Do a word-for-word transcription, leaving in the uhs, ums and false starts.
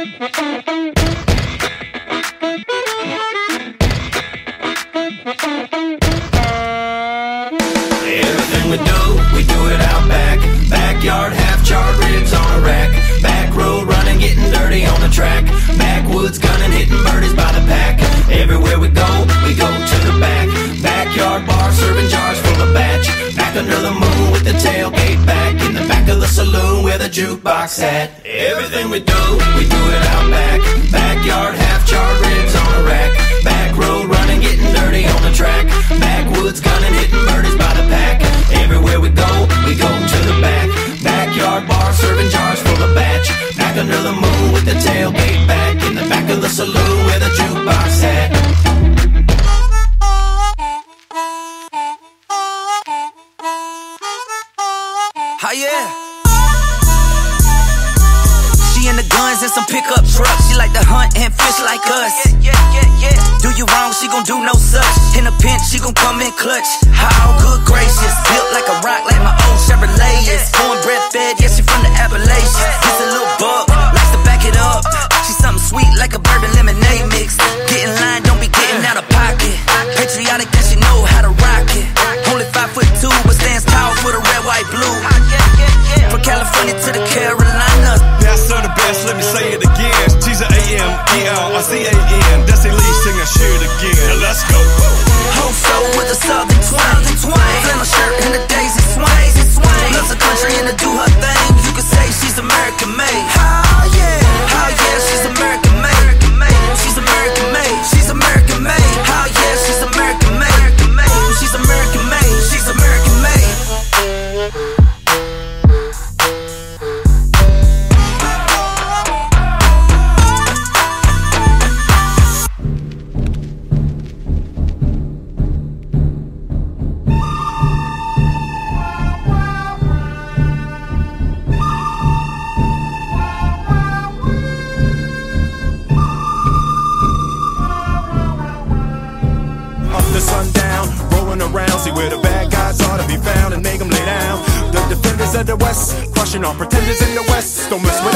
Everything we do, we do it out back. Backyard, half-charred ribs on a rack. Back road running, getting dirty on the track. Backwoods gunning, hitting birdies by the pack. Everywhere we go, we go to the back. Backyard bar, serving jars full of batch. Back under the moon with the tailgate back. In the back of the saloon where the jukebox at. Everything we do, we do it out back. Backyard, half-charred ribs on a rack. Back road running, getting dirty on the track. Backwoods gunning, hitting birdies by the pack. Everywhere we go, we go to the back. Backyard bar, serving jars full of batch. Back under the moon with the tailgate back. In the back of the saloon where the jukebox at. Oh yeah. She in the guns and some pickup trucks. She like to hunt and fish like us. Yeah, yeah, yeah, yeah. Do you wrong, she gon' do no such. In a pinch, she gon' come in clutch. How good gracious, built like a rock, like my old Chevrolet is. Cornbread fed, yeah, she from the Appalachians. Just a little bug, likes to back it up. She's something sweet like a bourbon lemonade mix. Get in line, don't be getting out of pocket. Patriotic that she know how to rock it. Only five foot two, but stands tall for the red, white, blue. From California to the Carolinas. That's her the best, let me say it again. She's a A M E L R C A N. That's the lead singer, share it again. Now let's go. Whole soul with a southern twang. Flannel shirt and a daisy swing. Loves the country and to do her thing. You could say she's American made. Oh yeah, oh yeah, she's American made. She's American made. She's American made. Oh yeah, she's American made. She's American made. She's American made. See where the bad guys ought to be found and make them lay down. The defenders of the West, crushing all pretenders in the West. Don't mess with